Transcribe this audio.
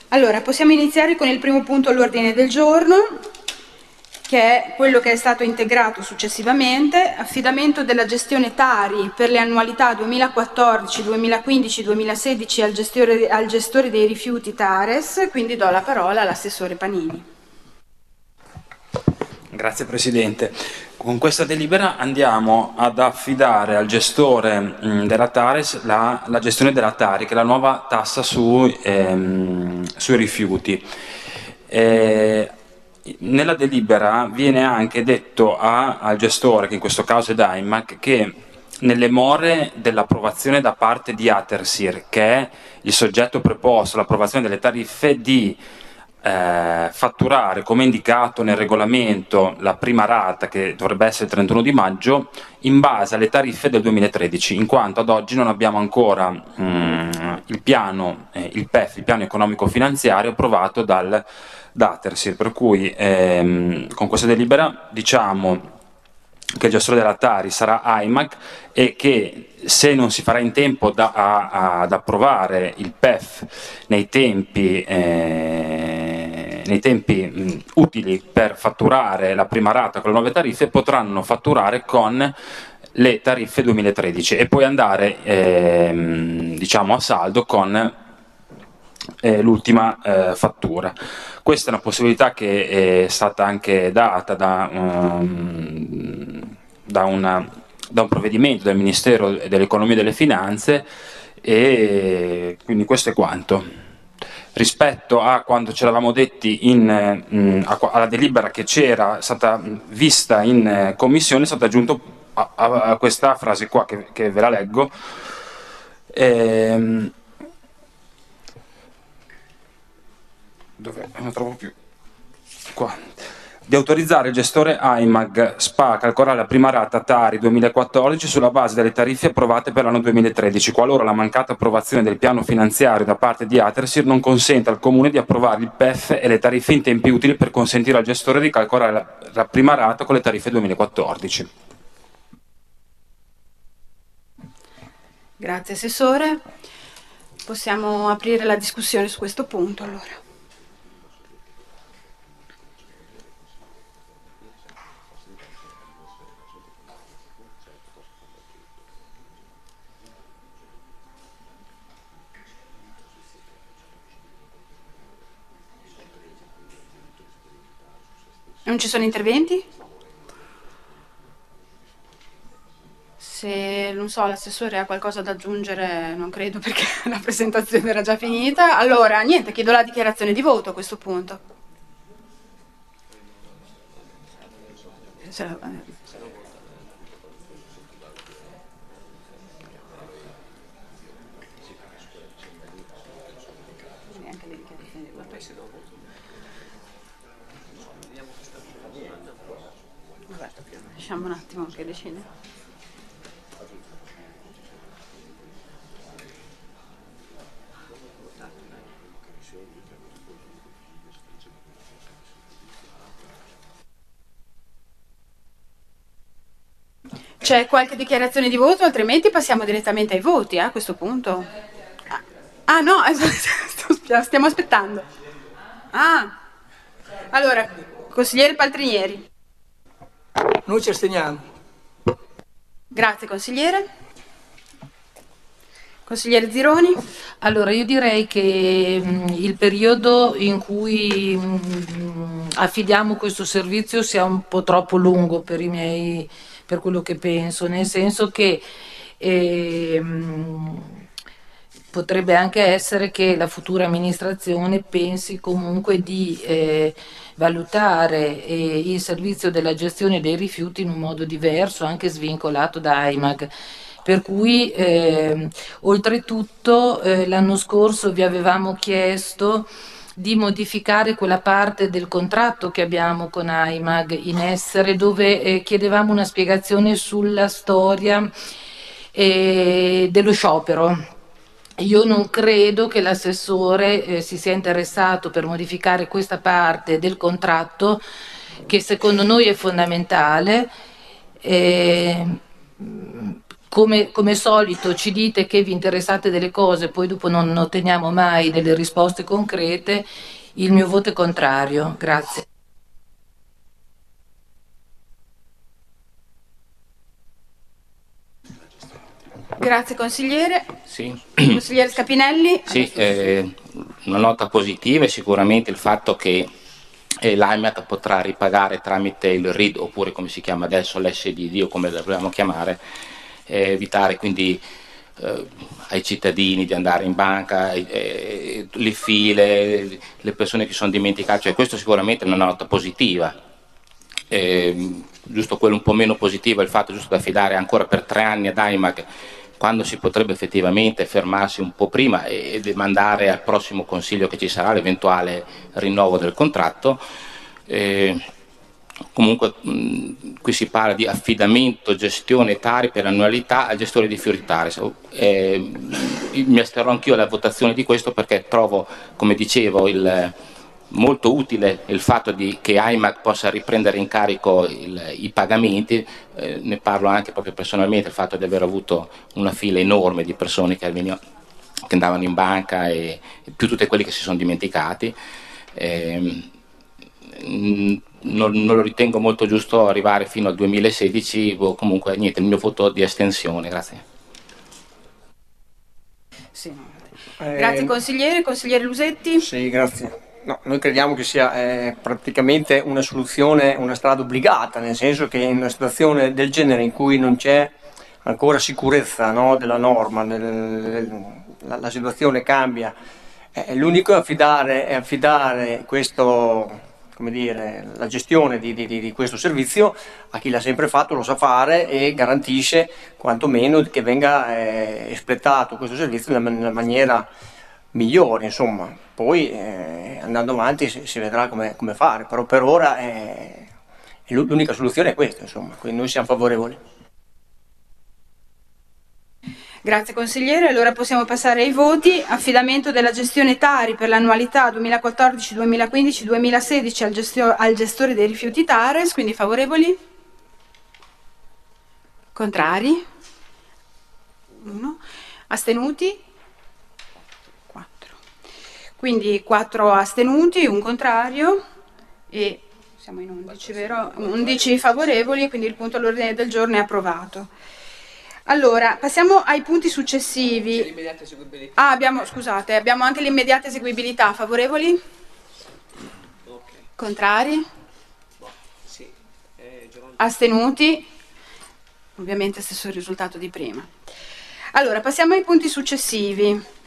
Allora, possiamo iniziare con il primo punto all'ordine del giorno, che è quello che è stato integrato successivamente, affidamento della gestione Tari per le annualità 2014, 2015, 2016 al gestore dei rifiuti Tares, quindi do la parola all'assessore Panini. Grazie Presidente. Con questa delibera andiamo ad affidare al gestore della Tares la gestione della Tari, che è la nuova tassa sui rifiuti. Nella delibera viene anche detto al gestore, che in questo caso è Daimac, che nelle more dell'approvazione da parte di Atersir, che è il soggetto preposto all'approvazione delle tariffe, di fatturare, come indicato nel regolamento, la prima rata, che dovrebbe essere il 31 di maggio, in base alle tariffe del 2013, in quanto ad oggi non abbiamo ancora il piano, il PEF, il piano economico-finanziario, approvato da Atersir, per cui con questa delibera diciamo che il gestore della Tari sarà AIMAC e che, se non si farà in tempo ad approvare il PEF nei tempi utili per fatturare la prima rata con le nuove tariffe, potranno fatturare con le tariffe 2013 e poi andare diciamo a saldo con l'ultima fattura. Questa è una possibilità che è stata anche data da un provvedimento del Ministero dell'Economia e delle Finanze, e quindi questo è quanto. Rispetto a quando ce l'avamo detti alla delibera che c'era stata vista in commissione, è stato aggiunto a questa frase qua che ve la leggo. Dove non la trovo più? Qua. Di autorizzare il gestore AIMAG SPA a calcolare la prima rata Tari 2014 sulla base delle tariffe approvate per l'anno 2013, qualora la mancata approvazione del piano finanziario da parte di Atersir non consenta al Comune di approvare il PEF e le tariffe in tempi utili per consentire al gestore di calcolare la prima rata con le tariffe 2014. Grazie Assessore. Possiamo aprire la discussione su questo punto allora. Non ci sono interventi? Se, non so, l'assessore ha qualcosa da aggiungere, non credo, perché la presentazione era già finita. Allora, niente, chiedo la dichiarazione di voto a questo punto. Lasciamo un attimo che decide. C'è qualche dichiarazione di voto, altrimenti passiamo direttamente ai voti a questo punto. Ah no, stiamo aspettando. Ah, allora, consigliere Paltrinieri. Noi ci asteniamo. Grazie consigliere. Consigliere Zironi. Allora, io direi che il periodo in cui affidiamo questo servizio sia un po' troppo lungo per quello che penso, nel senso che potrebbe anche essere che la futura amministrazione pensi comunque di valutare il servizio della gestione dei rifiuti in un modo diverso, anche svincolato da AIMAG. Per cui oltretutto l'anno scorso vi avevamo chiesto di modificare quella parte del contratto che abbiamo con AIMAG in essere, dove chiedevamo una spiegazione sulla storia dello sciopero. Io non credo che l'assessore si sia interessato per modificare questa parte del contratto, che secondo noi è fondamentale, come solito ci dite che vi interessate delle cose, poi dopo non otteniamo mai delle risposte concrete. Il mio voto è contrario. Grazie. Grazie consigliere. Sì. Consigliere Scapinelli. Sì, una nota positiva è sicuramente il fatto che l'AIMAC potrà ripagare tramite il RID, oppure come si chiama adesso l'SDD, o come la vogliamo chiamare, evitare quindi ai cittadini di andare in banca, le file, le persone che sono dimenticate, cioè questo sicuramente è una nota positiva. Giusto quello un po' meno positivo è il fatto giusto da affidare ancora per 3 anni ad AIMAC, quando si potrebbe effettivamente fermarsi un po' prima e demandare al prossimo consiglio che ci sarà l'eventuale rinnovo del contratto. Comunque qui si parla di affidamento, gestione tari per annualità al gestore di fiori tari. Mi asterrò anch'io alla votazione di questo perché trovo, come dicevo, molto utile il fatto che AIMAC possa riprendere in carico i pagamenti, ne parlo anche proprio personalmente, il fatto di aver avuto una fila enorme di persone che andavano in banca e più tutti quelli che si sono dimenticati. Non lo ritengo molto giusto arrivare fino al 2016, comunque niente, il mio voto di astensione, grazie. Sì. Grazie consigliere. Consigliere Lusetti. Sì, grazie. No, noi crediamo che sia praticamente una soluzione, una strada obbligata, nel senso che in una situazione del genere in cui non c'è ancora sicurezza, no, della norma, la situazione cambia, l'unico è affidare questo, come dire, la gestione di questo servizio a chi l'ha sempre fatto, lo sa fare e garantisce quantomeno che venga espletato questo servizio nella maniera migliore, insomma. Poi andando avanti si vedrà come fare, però per ora l'unica soluzione è questa, insomma, quindi noi siamo favorevoli. Grazie consigliere, allora possiamo passare ai voti. Affidamento della gestione Tari per l'annualità 2014, 2015, 2016 al gestore dei rifiuti Tares, quindi favorevoli? Contrari? 1. Astenuti? 4. Quindi 4 astenuti, un contrario e siamo in 11, vero? 11 favorevoli, quindi il punto all'ordine del giorno è approvato. Allora, passiamo ai punti successivi. Scusate, abbiamo anche l'immediata eseguibilità. Favorevoli? Contrari? Astenuti? Ovviamente stesso risultato di prima. Allora, passiamo ai punti successivi.